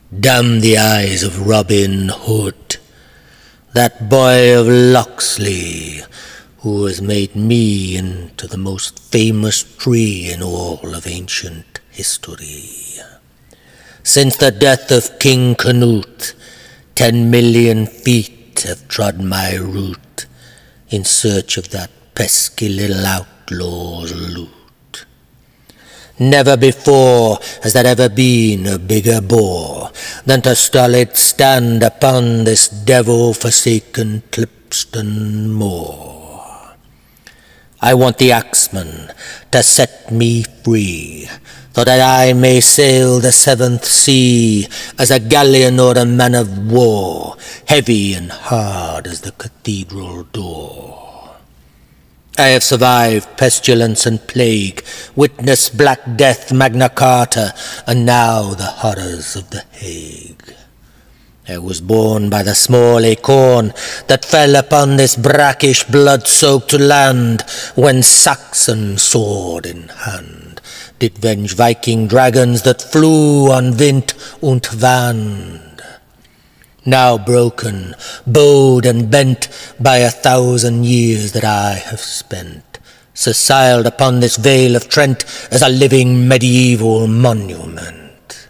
Damn the eyes of Robin Hood, that boy of Locksley, who has made me into the most famous tree in all of ancient history. Since the death of King Canute, 10,000,000 feet have trod my route in search of that pesky little outlaw's loot. Never before has there ever been a bigger bore than to stolid stand upon this devil-forsaken Clipston moor. I want the axeman to set me free, so that I may sail the seventh sea as a galleon or a man of war, heavy and hard as the cathedral door. I have survived pestilence and plague, witnessed Black Death, Magna Carta, and now the horrors of the Hague. I was born by the small acorn that fell upon this brackish, blood-soaked land, when Saxon sword in hand did venge Viking dragons that flew on Wind und Wand. Now broken, bowed and bent by 1,000 years that I have spent, sessiled upon this vale of Trent as a living medieval monument.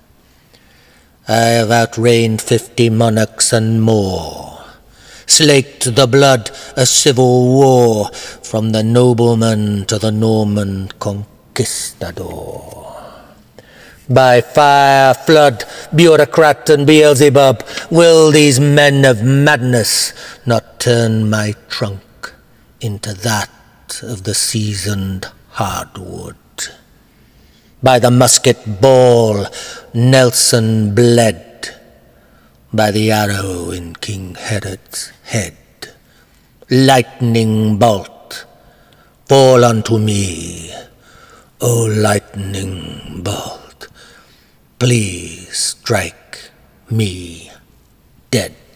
I have outreigned 50 monarchs and more, slaked the blood of civil war, from the nobleman to the Norman conquistador. By fire, flood, bureaucrat, and Beelzebub, will these men of madness not turn my trunk into that of the seasoned hardwood? By the musket ball, Nelson bled, by the arrow in King Herod's head. Lightning bolt, fall unto me, O lightning bolt. Please strike me dead.